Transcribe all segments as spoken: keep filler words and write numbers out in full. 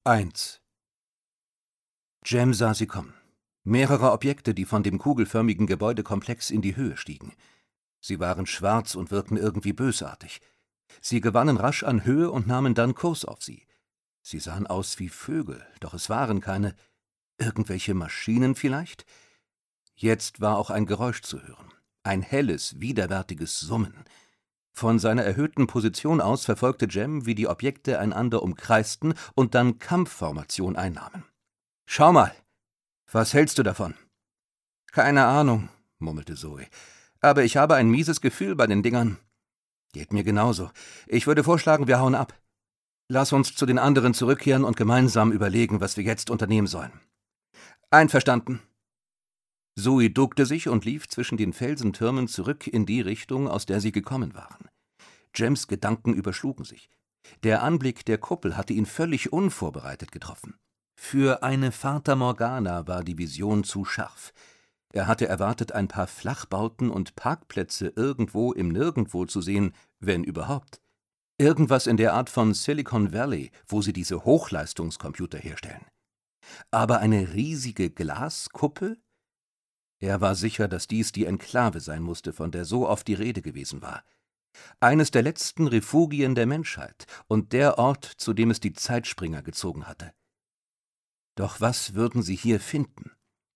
eins. Jem sah sie kommen. Mehrere Objekte, die von dem kugelförmigen Gebäudekomplex in die Höhe stiegen. Sie waren schwarz und wirkten irgendwie bösartig. Sie gewannen rasch an Höhe und nahmen dann Kurs auf sie. Sie sahen aus wie Vögel, doch es waren keine. Irgendwelche Maschinen vielleicht? Jetzt war auch ein Geräusch zu hören. Ein helles, widerwärtiges Summen. Von seiner erhöhten Position aus verfolgte Jem, wie die Objekte einander umkreisten und dann Kampfformation einnahmen. »Schau mal! Was hältst du davon?« »Keine Ahnung«, murmelte Zoe. »Aber ich habe ein mieses Gefühl bei den Dingern.« »Geht mir genauso. Ich würde vorschlagen, wir hauen ab. Lass uns zu den anderen zurückkehren und gemeinsam überlegen, was wir jetzt unternehmen sollen.« »Einverstanden.« Zoe duckte sich und lief zwischen den Felsentürmen zurück in die Richtung, aus der sie gekommen waren. Jems Gedanken überschlugen sich. Der Anblick der Kuppel hatte ihn völlig unvorbereitet getroffen. Für eine Fata Morgana war die Vision zu scharf. Er hatte erwartet, ein paar Flachbauten und Parkplätze irgendwo im Nirgendwo zu sehen, wenn überhaupt. Irgendwas in der Art von Silicon Valley, wo sie diese Hochleistungscomputer herstellen. Aber eine riesige Glaskuppel? Er war sicher, dass dies die Enklave sein musste, von der so oft die Rede gewesen war. Eines der letzten Refugien der Menschheit und der Ort, zu dem es die Zeitspringer gezogen hatte. Doch was würden sie hier finden?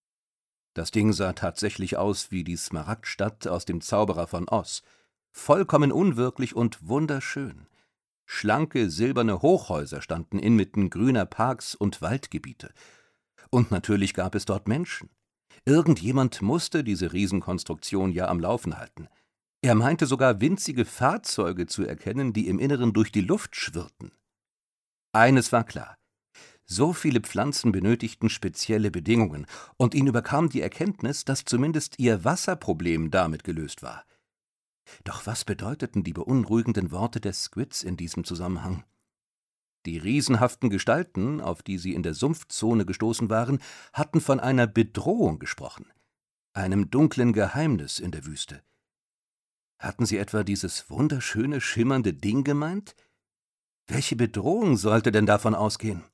Das Ding sah tatsächlich aus wie die Smaragdstadt aus dem Zauberer von Oz. Vollkommen unwirklich und wunderschön. Schlanke, silberne Hochhäuser standen inmitten grüner Parks und Waldgebiete. Und natürlich gab es dort Menschen. Irgendjemand musste diese Riesenkonstruktion ja am Laufen halten. Er meinte sogar winzige Fahrzeuge zu erkennen, die im Inneren durch die Luft schwirrten. Eines war klar. So viele Pflanzen benötigten spezielle Bedingungen, und ihn überkam die Erkenntnis, dass zumindest ihr Wasserproblem damit gelöst war. Doch was bedeuteten die beunruhigenden Worte des Squids in diesem Zusammenhang? Die riesenhaften Gestalten, auf die sie in der Sumpfzone gestoßen waren, hatten von einer Bedrohung gesprochen, einem dunklen Geheimnis in der Wüste. Hatten sie etwa dieses wunderschöne, schimmernde Ding gemeint? Welche Bedrohung sollte denn davon ausgehen?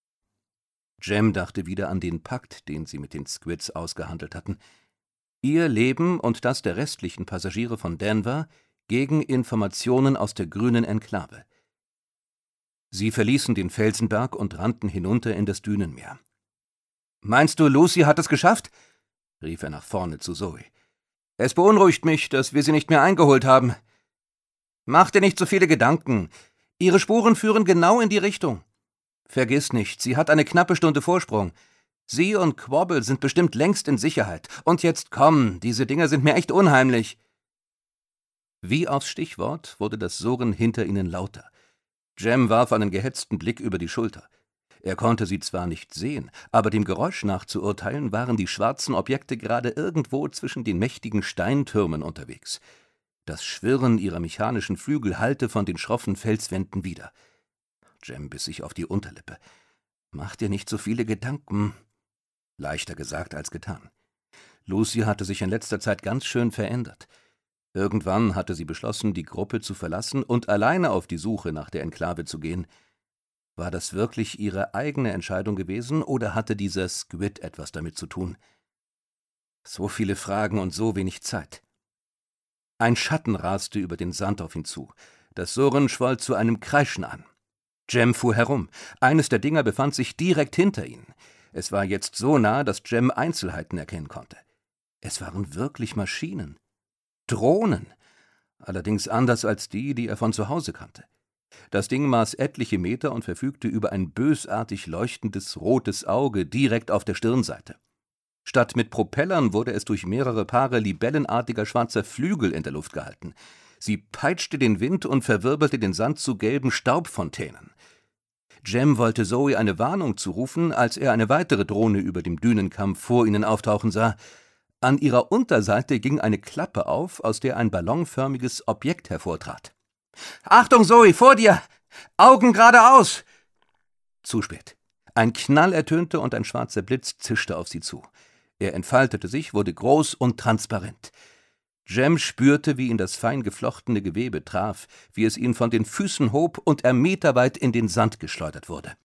Jem dachte wieder an den Pakt, den sie mit den Squids ausgehandelt hatten. Ihr Leben und das der restlichen Passagiere von Denver gegen Informationen aus der grünen Enklave. Sie verließen den Felsenberg und rannten hinunter in das Dünenmeer. »Meinst du, Lucy hat es geschafft?« rief er nach vorne zu Zoe. »Es beunruhigt mich, dass wir sie nicht mehr eingeholt haben.« »Mach dir nicht so viele Gedanken. Ihre Spuren führen genau in die Richtung. Vergiss nicht, sie hat eine knappe Stunde Vorsprung. Sie und Quabble sind bestimmt längst in Sicherheit. Und jetzt komm, diese Dinger sind mir echt unheimlich.« Wie aufs Stichwort wurde das Surren hinter ihnen lauter. Jem warf einen gehetzten Blick über die Schulter. Er konnte sie zwar nicht sehen, aber dem Geräusch nach zu urteilen, waren die schwarzen Objekte gerade irgendwo zwischen den mächtigen Steintürmen unterwegs. Das Schwirren ihrer mechanischen Flügel hallte von den schroffen Felswänden wider. Jem biss sich auf die Unterlippe. »Mach dir nicht so viele Gedanken.« Leichter gesagt als getan. Lucy hatte sich in letzter Zeit ganz schön verändert. Irgendwann hatte sie beschlossen, die Gruppe zu verlassen und alleine auf die Suche nach der Enklave zu gehen. War das wirklich ihre eigene Entscheidung gewesen, oder hatte dieser Squid etwas damit zu tun? So viele Fragen und so wenig Zeit. Ein Schatten raste über den Sand auf ihn zu. Das Surren schwoll zu einem Kreischen an. Jem fuhr herum. Eines der Dinger befand sich direkt hinter ihnen. Es war jetzt so nah, dass Jem Einzelheiten erkennen konnte. Es waren wirklich Maschinen. Drohnen. Allerdings anders als die, die er von zu Hause kannte. Das Ding maß etliche Meter und verfügte über ein bösartig leuchtendes rotes Auge direkt auf der Stirnseite. Statt mit Propellern wurde es durch mehrere Paare libellenartiger schwarzer Flügel in der Luft gehalten. Sie peitschte den Wind und verwirbelte den Sand zu gelben Staubfontänen. Jem wollte Zoe eine Warnung zurufen, als er eine weitere Drohne über dem Dünenkamm vor ihnen auftauchen sah. An ihrer Unterseite ging eine Klappe auf, aus der ein ballonförmiges Objekt hervortrat. »Achtung, Zoe, vor dir! Augen geradeaus!« Zu spät. Ein Knall ertönte und ein schwarzer Blitz zischte auf sie zu. Er entfaltete sich, wurde groß und transparent. Jem spürte, wie ihn das fein geflochtene Gewebe traf, wie es ihn von den Füßen hob und er meterweit in den Sand geschleudert wurde.